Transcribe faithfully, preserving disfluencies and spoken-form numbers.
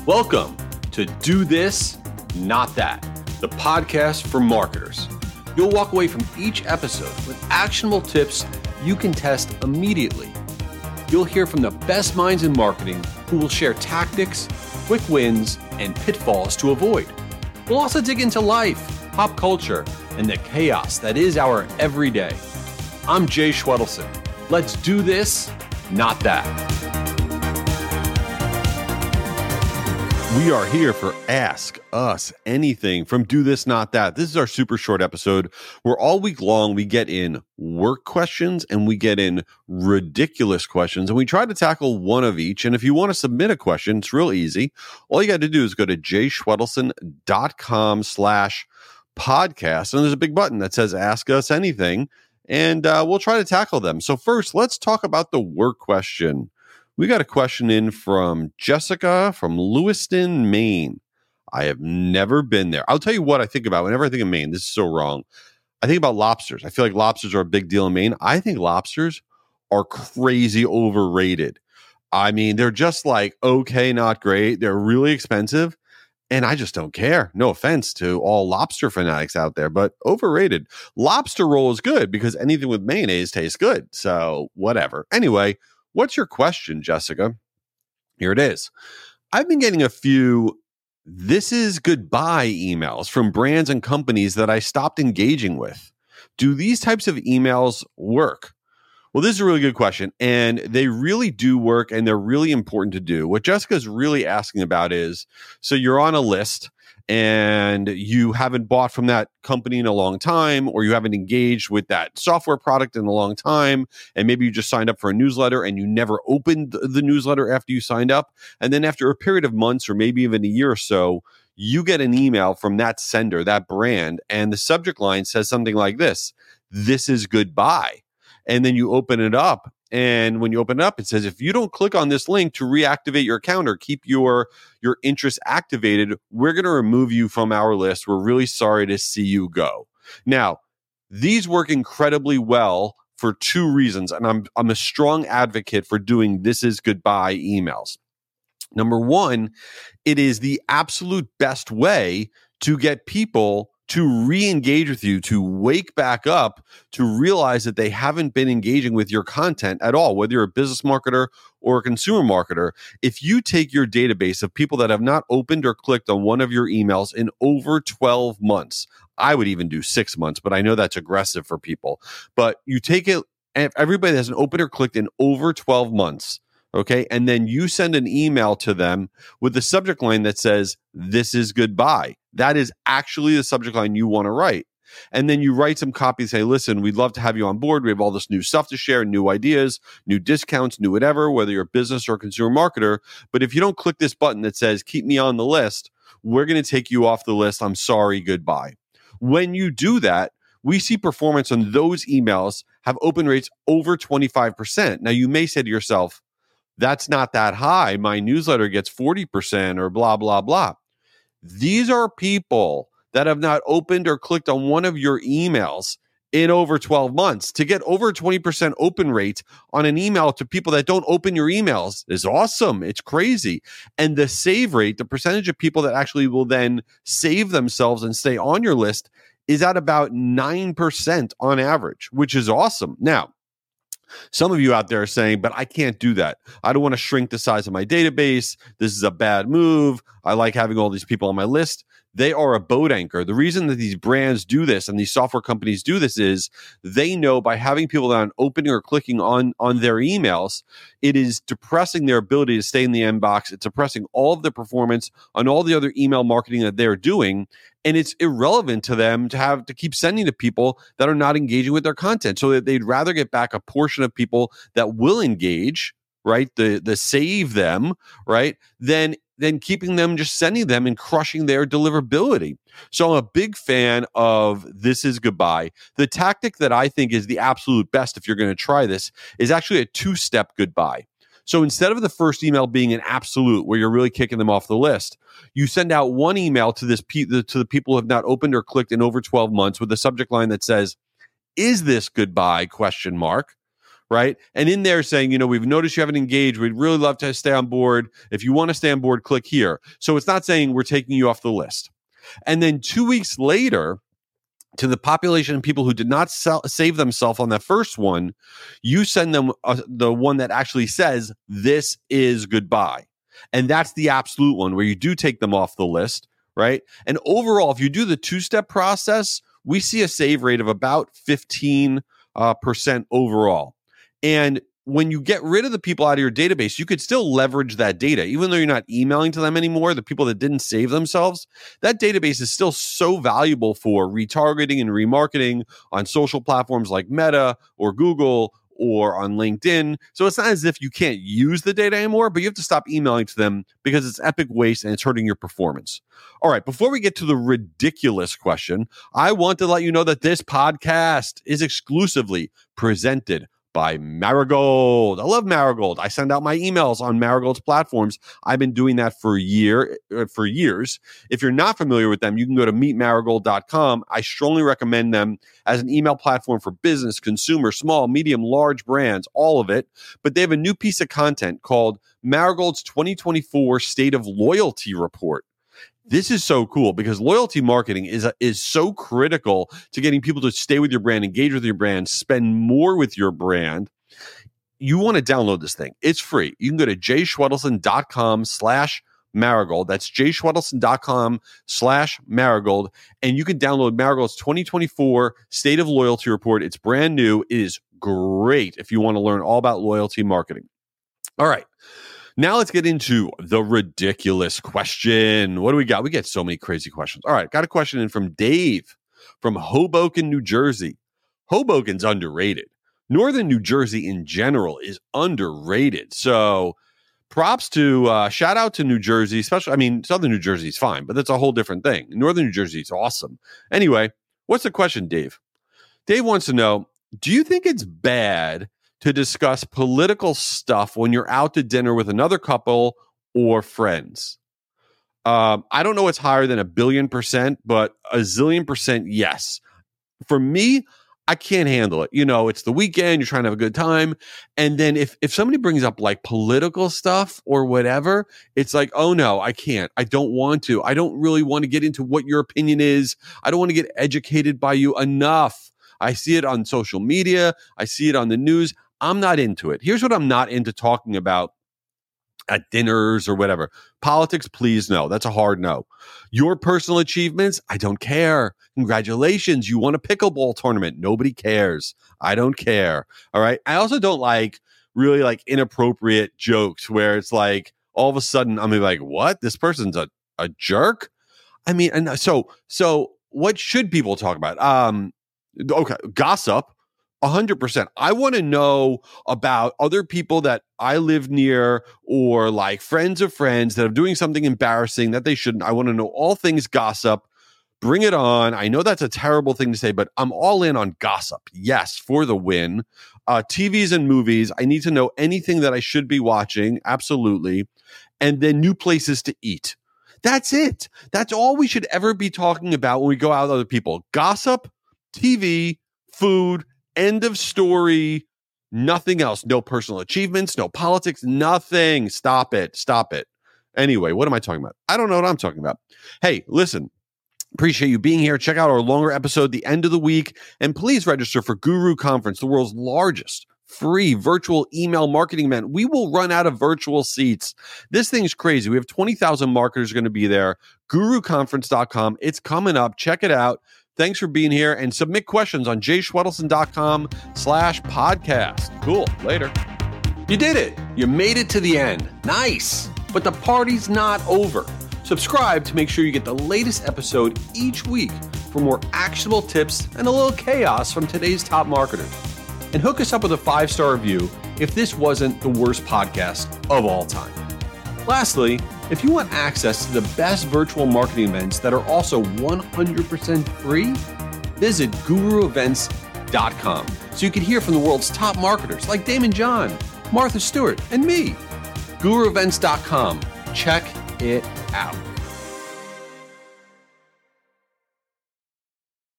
Welcome to Do This, Not That, the podcast for marketers. You'll walk away from each episode with actionable tips you can test immediately. You'll hear from the best minds in marketing who will share tactics, quick wins, and pitfalls to avoid. We'll also dig into life, pop culture, and the chaos that is our everyday. I'm Jay Schwedelson. Let's do this, not that. We are here for Ask Us Anything from Do This, Not That. This is our super short episode where all week long we get in work questions and we get in ridiculous questions and we try to tackle one of each. And if you want to submit a question, it's real easy. All you got to do is go to jayschwedelson.com slash podcast. And there's a big button that says Ask Us Anything. And uh, we'll try to tackle them. So first, let's talk about the work question. We got a question in from Jessica from Lewiston, Maine. I have never been there. I'll tell you what I think about whenever I think of Maine. This is so wrong. I think about lobsters. I feel like lobsters are a big deal in Maine. I think lobsters are crazy overrated. I mean, they're just like, okay, not great. They're really expensive. And I just don't care. No offense to all lobster fanatics out there, but overrated. Lobster roll is good because anything with mayonnaise tastes good. So whatever. Anyway, what's your question, Jessica? Here it is. I've been getting a few this is goodbye emails from brands and companies that I stopped engaging with. Do these types of emails work? Well, this is a really good question, and they really do work, and they're really important to do. What Jessica's really asking about is, so you're on a list, and you haven't bought from that company in a long time, or you haven't engaged with that software product in a long time, and maybe you just signed up for a newsletter, and you never opened the newsletter after you signed up, and then after a period of months, or maybe even a year or so, you get an email from that sender, that brand, and the subject line says something like this: "This is goodbye." And then you open it up. And when you open it up, it says, if you don't click on this link to reactivate your account or keep your, your interest activated, we're going to remove you from our list. We're really sorry to see you go. Now, these work incredibly well for two reasons. And I'm, I'm a strong advocate for doing this is goodbye emails. Number one, it is the absolute best way to get people to re-engage with you, to wake back up, to realize that they haven't been engaging with your content at all, whether you're a business marketer or a consumer marketer. If you take your database of people that have not opened or clicked on one of your emails in over twelve months, I would even do six months, but I know that's aggressive for people. But you take it, and everybody that hasn't opened or clicked in over twelve months, okay, and then you send an email to them with the subject line that says, "This is goodbye." That is actually the subject line you want to write. And then you write some copy and say, listen, we'd love to have you on board. We have all this new stuff to share, new ideas, new discounts, new whatever, whether you're a business or a consumer marketer. But if you don't click this button that says, keep me on the list, we're going to take you off the list. I'm sorry, goodbye. When you do that, we see performance on those emails have open rates over twenty-five percent. Now, you may say to yourself, that's not that high. My newsletter gets forty percent or blah, blah, blah. These are people that have not opened or clicked on one of your emails in over twelve months. To get over a twenty percent open rate on an email to people that don't open your emails is awesome. It's crazy. And the save rate, the percentage of people that actually will then save themselves and stay on your list, is at about nine percent on average, which is awesome. Now, some of you out there are saying, but I can't do that. I don't want to shrink the size of my database. This is a bad move. I like having all these people on my list. They are a boat anchor. The reason that these brands do this and these software companies do this is they know by having people that aren't opening or clicking on, on their emails, it is depressing their ability to stay in the inbox. It's depressing all of the performance on all the other email marketing that they're doing. And it's irrelevant to them to have to keep sending to people that are not engaging with their content. So that they'd rather get back a portion of people that will engage, right? The the save them, right? Than than keeping them, just sending them and crushing their deliverability. So I'm a big fan of this is goodbye. The tactic that I think is the absolute best if you're going to try this is actually a two-step goodbye. So instead of the first email being an absolute where you're really kicking them off the list, you send out one email to this pe- to the people who have not opened or clicked in over twelve months with a subject line that says, "Is this goodbye?" question mark. right? And in there saying, you know, we've noticed you haven't engaged. We'd really love to stay on board. If you want to stay on board, click here. So it's not saying we're taking you off the list. And then two weeks later, to the population of people who did not sell, save themselves on that first one, you send them uh, the one that actually says, this is goodbye. And that's the absolute one where you do take them off the list, right? And overall, if you do the two-step process, we see a save rate of about fifteen percent uh, overall. And when you get rid of the people out of your database, you could still leverage that data. Even though you're not emailing to them anymore, the people that didn't save themselves, that database is still so valuable for retargeting and remarketing on social platforms like Meta or Google or on LinkedIn. So it's not as if you can't use the data anymore, but you have to stop emailing to them because it's epic waste and it's hurting your performance. All right, before we get to the ridiculous question, I want to let you know that this podcast is exclusively presented by Marigold. I love Marigold. I send out my emails on Marigold's platforms. I've been doing that for a year, uh, for years. If you're not familiar with them, you can go to meet marigold dot com. I strongly recommend them as an email platform for business, consumer, small, medium, large brands, all of it. But they have a new piece of content called Marigold's twenty twenty-four State of Loyalty Report. This is so cool because loyalty marketing is a, is so critical to getting people to stay with your brand, engage with your brand, spend more with your brand. You want to download this thing. It's free. You can go to jschwedelson.com slash Marigold. That's jschwedelson.com slash Marigold. And you can download Marigold's twenty twenty-four State of Loyalty Report. It's brand new. It is great if you want to learn all about loyalty marketing. All right. Now let's get into the ridiculous question. What do we got? We get so many crazy questions. All right, got a question in from Dave from Hoboken, New Jersey. Hoboken's underrated. Northern New Jersey in general is underrated. So props to, uh, shout out to New Jersey, especially, I mean, Southern New Jersey is fine, but that's a whole different thing. Northern New Jersey is awesome. Anyway, what's the question, Dave? Dave wants to know, do you think it's bad to discuss political stuff when you're out to dinner with another couple or friends? Um, I don't know what's higher than a billion percent, but a zillion percent, yes. For me, I can't handle it. You know, it's the weekend, you're trying to have a good time. And then if, if somebody brings up like political stuff or whatever, it's like, oh no, I can't. I don't want to. I don't really want to get into what your opinion is. I don't want to get educated by you enough. I see it on social media. I see it on the news. I'm not into it. Here's what I'm not into talking about at dinners or whatever. Politics, please no. That's a hard no. Your personal achievements, I don't care. Congratulations. You won a pickleball tournament. Nobody cares. I don't care. All right. I also don't like really like inappropriate jokes where it's like all of a sudden I'm like, what? This person's a, a jerk? I mean, and so, so what should people talk about? Um, okay. Gossip. one hundred percent. I want to know about other people that I live near or like friends of friends that are doing something embarrassing that they shouldn't. I want to know all things gossip. Bring it on. I know that's a terrible thing to say, but I'm all in on gossip. Yes, for the win. Uh, T Vs and movies. I need to know anything that I should be watching. Absolutely. And then new places to eat. That's it. That's all we should ever be talking about when we go out with other people. Gossip, T V, food, end of story, nothing else. No personal achievements, no politics, nothing. Stop it. Stop it. Anyway, what am I talking about? I don't know what I'm talking about. Hey, listen, appreciate you being here. Check out our longer episode, the end of the week, and please register for Guru Conference, the world's largest free virtual email marketing event. We will run out of virtual seats. This thing's crazy. We have twenty thousand marketers going to be there. guru conference dot com. It's coming up. Check it out. Thanks for being here and submit questions on jschwedelson.com slash podcast. Cool. Later. You did it. You made it to the end. Nice. But the party's not over. Subscribe to make sure you get the latest episode each week for more actionable tips and a little chaos from today's top marketers. And hook us up with a five-star review if this wasn't the worst podcast of all time. Lastly, if you want access to the best virtual marketing events that are also one hundred percent free, visit guru events dot com so you can hear from the world's top marketers like Damon John, Martha Stewart, and me. guru events dot com. Check it out.